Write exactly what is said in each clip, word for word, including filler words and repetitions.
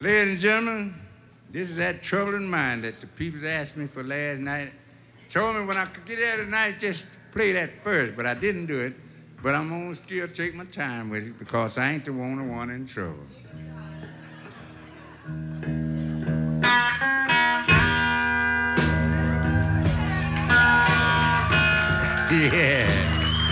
Ladies and gentlemen, this is that troubling mind that the people asked me for last night. Told me when I could get there tonight, just play that first, but I didn't do it. But I'm gonna still take my time with it because I ain't the only one in trouble. Yeah.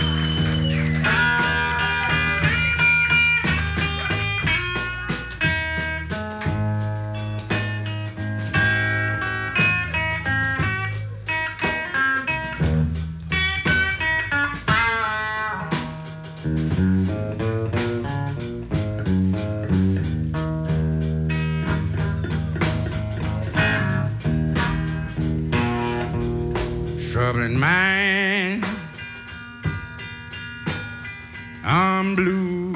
Troubling mind, I'm blue,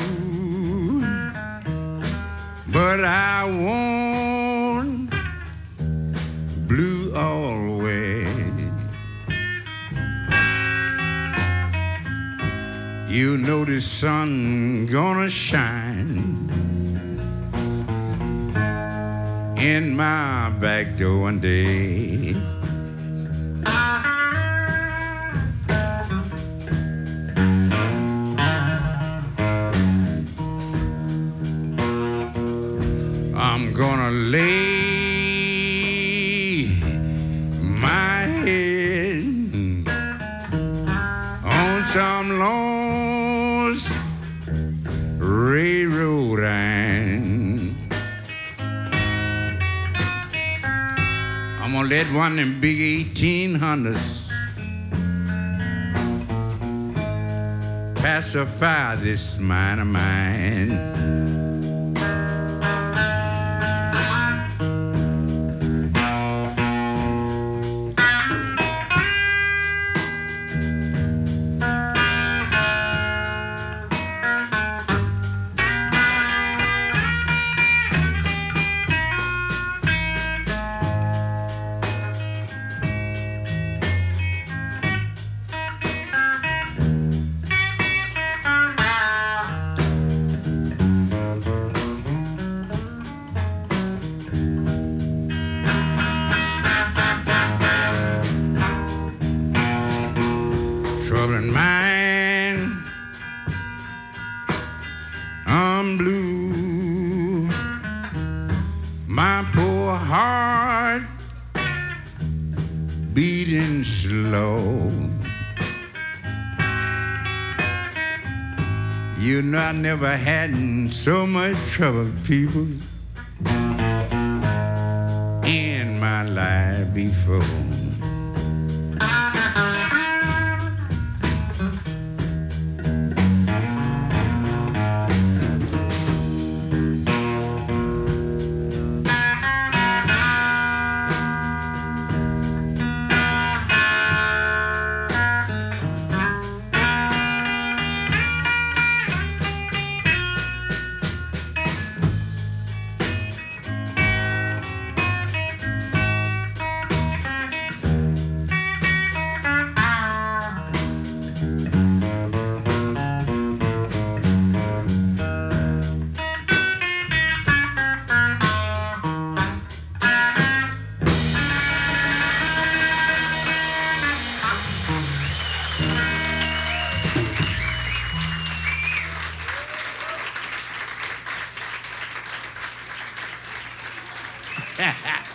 but I won't blue always. You know the sun gonna shine in my back door one day. I'm gonna lay my head on some lost railroad line. I'm gonna let one of them big eighteen hundreds pacify this mind of mine. Troubling mind, I'm blue. My poor heart beating slow. You know I never had so much trouble, people, in my life before. Ha ha!